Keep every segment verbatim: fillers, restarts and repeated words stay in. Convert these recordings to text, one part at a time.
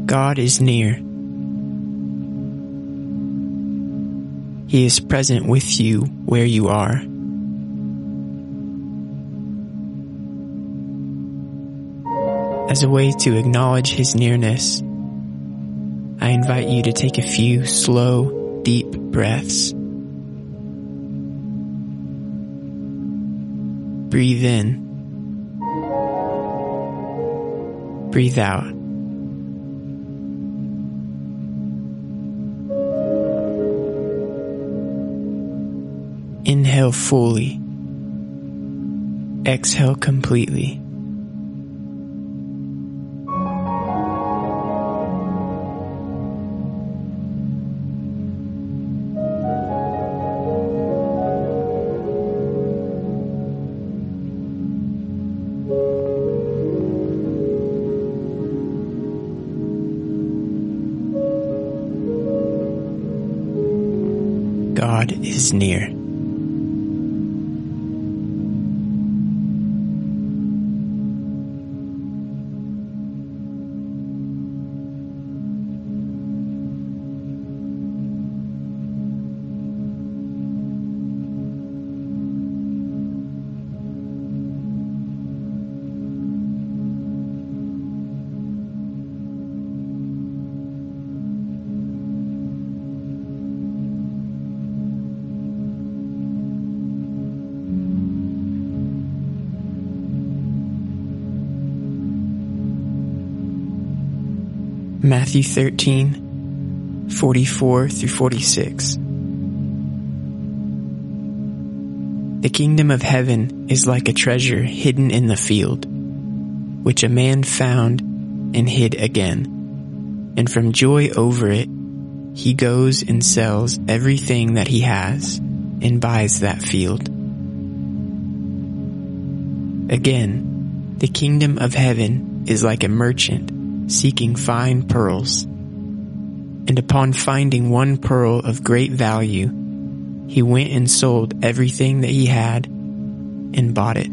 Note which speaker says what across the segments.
Speaker 1: God is near. He is present with you where you are. As a way to acknowledge His nearness, I invite you to take a few slow, deep breaths. Breathe in. Breathe out. Inhale fully. Exhale completely. God is near. Matthew thirteen, forty-four through forty-six. The kingdom of heaven is like a treasure hidden in the field, which a man found and hid again. And from joy over it, he goes and sells everything that he has and buys that field. Again, the kingdom of heaven is like a merchant seeking fine pearls. And upon finding one pearl of great value, he went and sold everything that he had and bought it.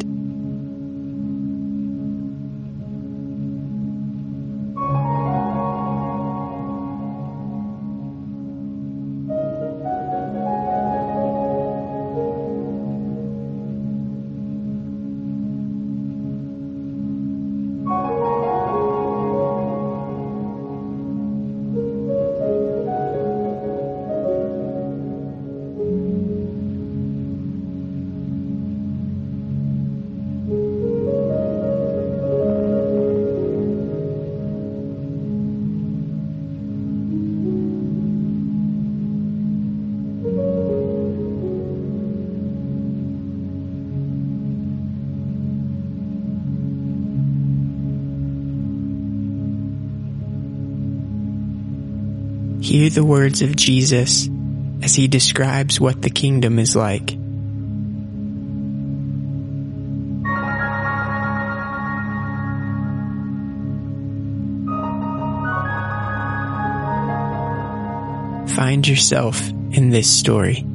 Speaker 1: Hear the words of Jesus as he describes what the kingdom is like. Find yourself in this story.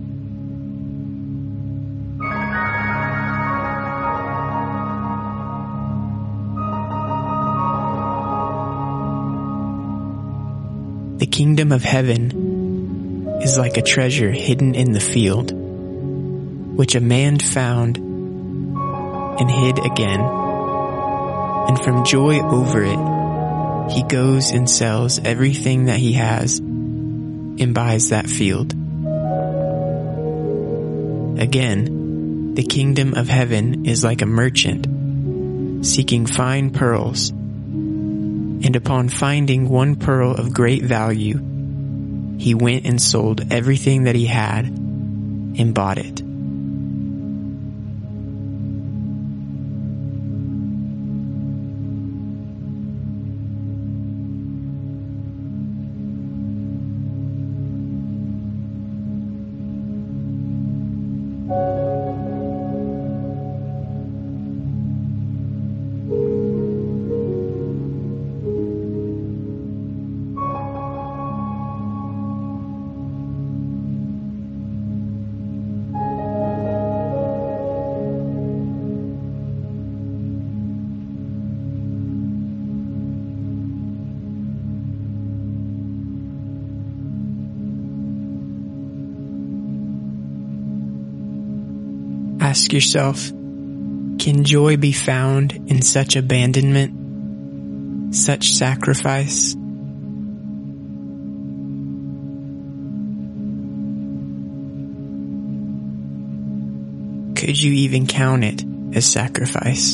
Speaker 1: The kingdom of heaven is like a treasure hidden in the field, which a man found and hid again. And from joy over it, he goes and sells everything that he has and buys that field. Again, the kingdom of heaven is like a merchant seeking fine pearls. And upon finding one pearl of great value, he went and sold everything that he had and bought it. Ask yourself, can joy be found in such abandonment, such sacrifice? Could you even count it as sacrifice?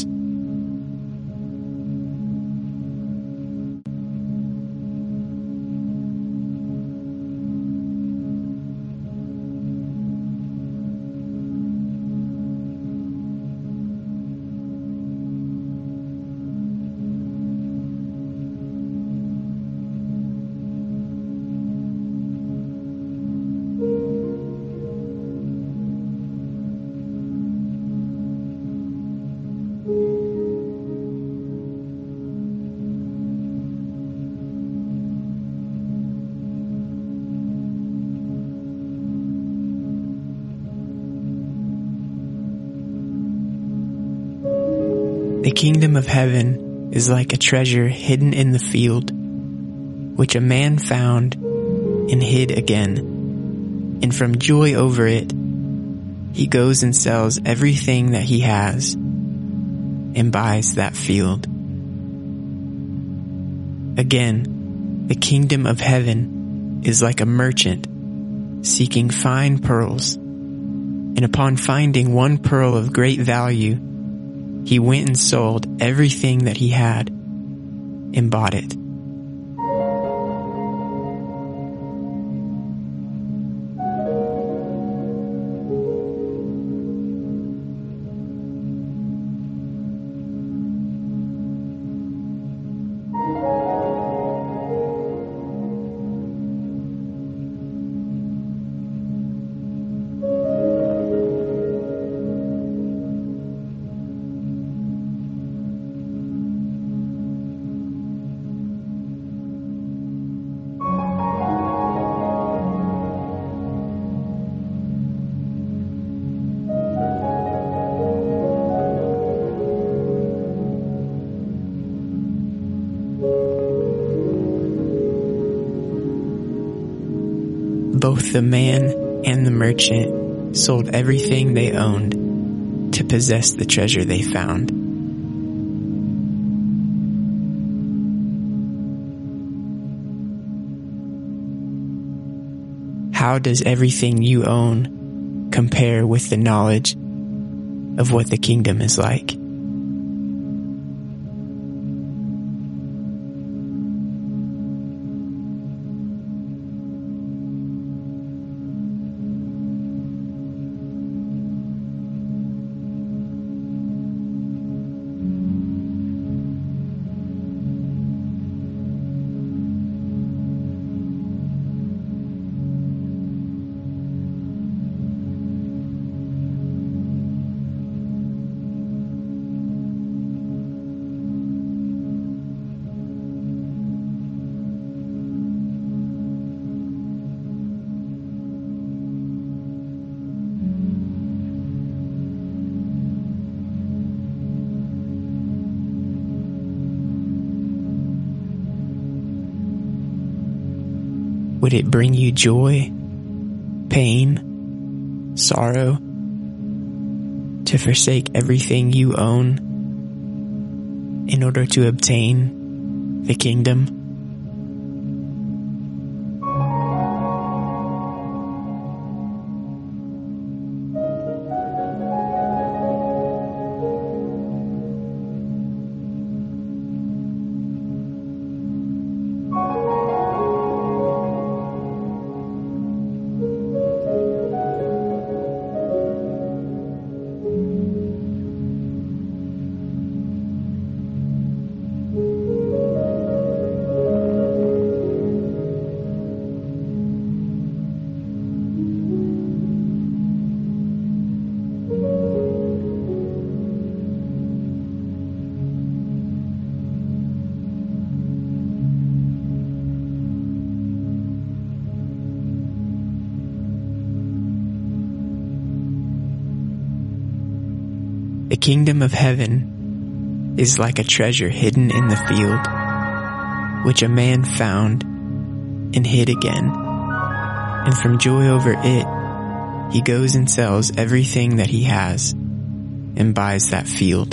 Speaker 1: The kingdom of heaven is like a treasure hidden in the field, which a man found and hid again. And from joy over it, he goes and sells everything that he has and buys that field. Again, the kingdom of heaven is like a merchant seeking fine pearls, and upon finding one pearl of great value, he went and sold everything that he had and bought it. Both the man and the merchant sold everything they owned to possess the treasure they found. How does everything you own compare with the knowledge of what the kingdom is like? Would it bring you joy, pain, sorrow, to forsake everything you own in order to obtain the kingdom? The kingdom of heaven is like a treasure hidden in the field, which a man found and hid again. And from joy over it, he goes and sells everything that he has and buys that field.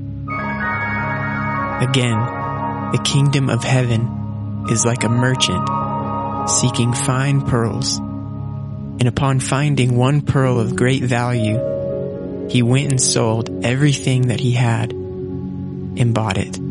Speaker 1: Again, the kingdom of heaven is like a merchant seeking fine pearls, and upon finding one pearl of great value, he went and sold everything that he had and bought it.